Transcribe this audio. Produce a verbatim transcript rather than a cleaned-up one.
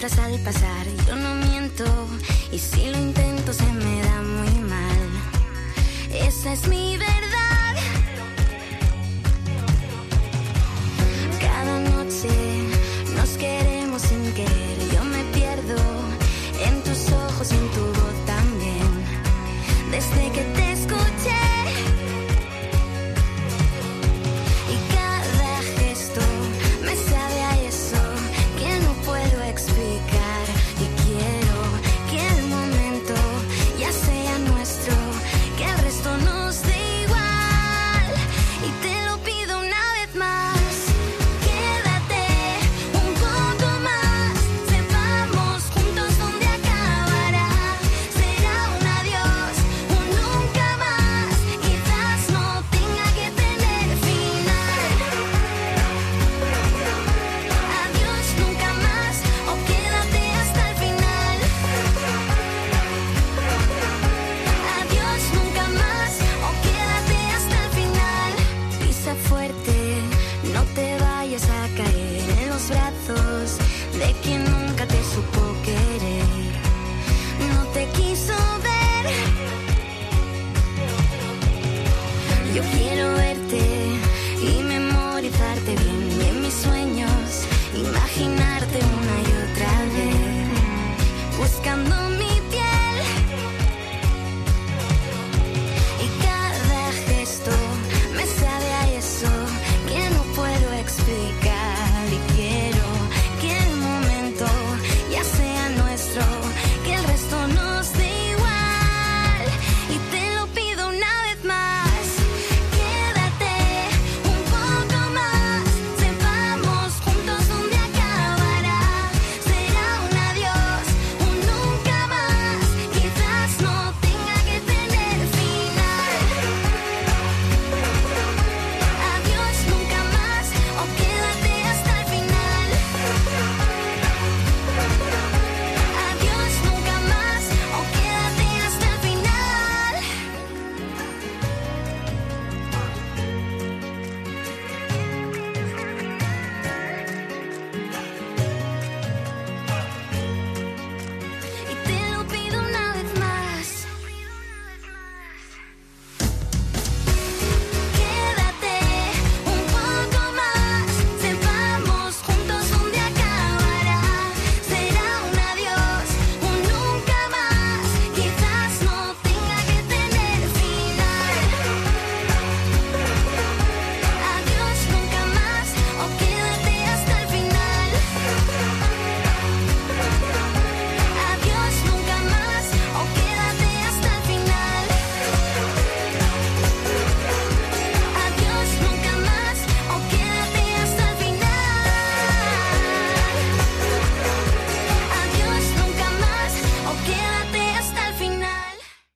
muestras al pasar. Yo no miento y si lo intento se me da muy mal. Esa es mi verdad. Cada noche nos queremos sin querer. Yo me pierdo en tus ojos y en tu voz también. Desde que te escuché. Yo quiero verte y me